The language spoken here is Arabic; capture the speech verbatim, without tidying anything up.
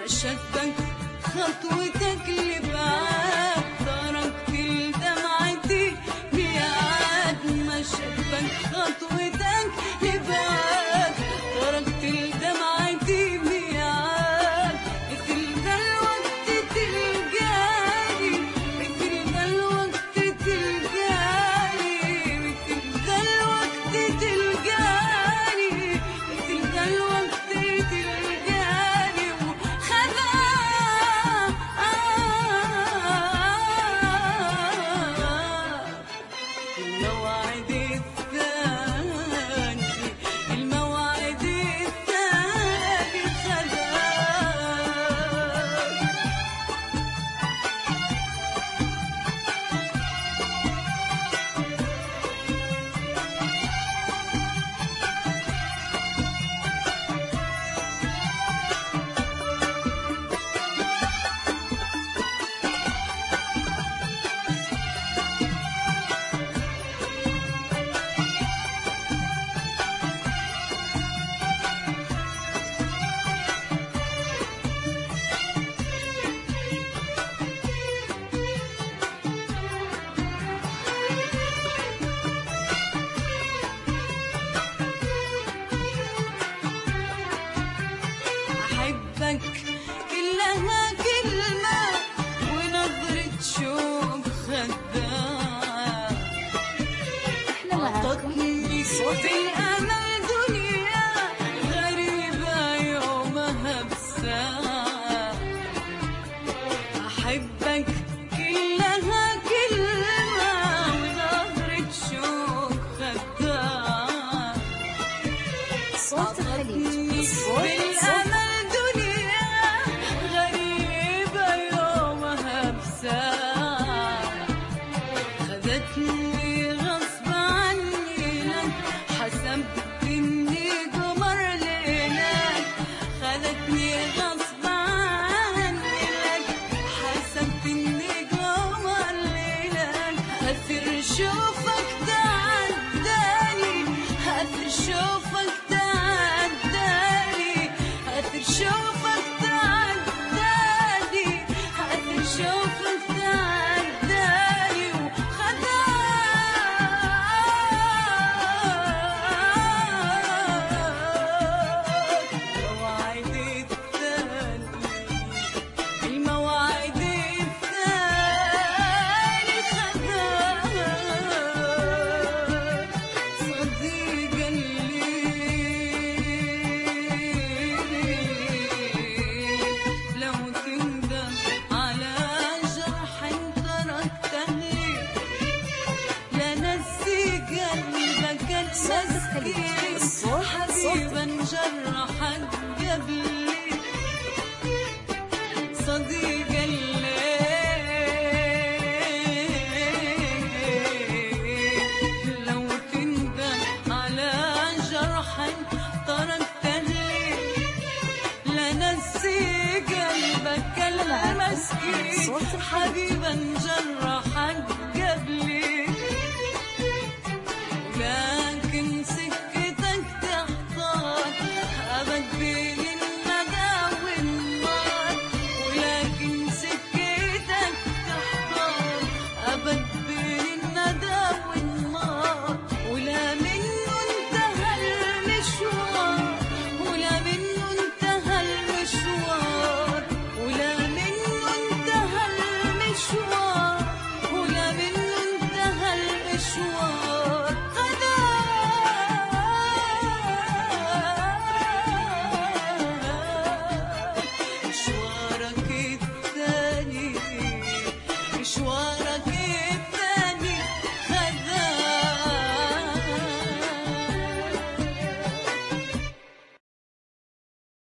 شدك خطوتك لبعاد، تركت لدمعتي ميعاد. ما شدك خطوتك لبعاد، تركت لدمعتي ميعاد. مثل ذا الوقت تلقاني، مثل ذا الوقت تلقاني، مثل ذا الوقت تلقاني، مثل ذا الوقت تلقاني. وخذا الموعد الثاني، الموعد الثاني خذا. أحبك كلها كلمة ونظرة شوق خداع، أعطتني في الأمل دنيا غريبة يومها بساعة. أحبك كلها كلمة ونظرة شوق خداع، صوت الخليج، صوت بالأمل دنيا غريبة يومها بساعة. خذتني غصب عني لك، حسبت إني قمر ليلك. خذتني غصب عني لك، حسبت إني قمر ليلك. أثر شوفك تعداني، أثر شوفك تعداني، أثر شوفك تعداني، أثر شوفك تعداني. وخذا الموعد الثاني، الموعد الثاني خذا. صديق الليل لو تندم على جرح تركته لي، لنسي قلبك المسكين حبيبا جرحك قبلي. صديق الليل لو تندم على جرح تركته لي، لنسي قلبك المسكين حبيبا جرحك قبلي. لكن سكتك تحتار أبد بين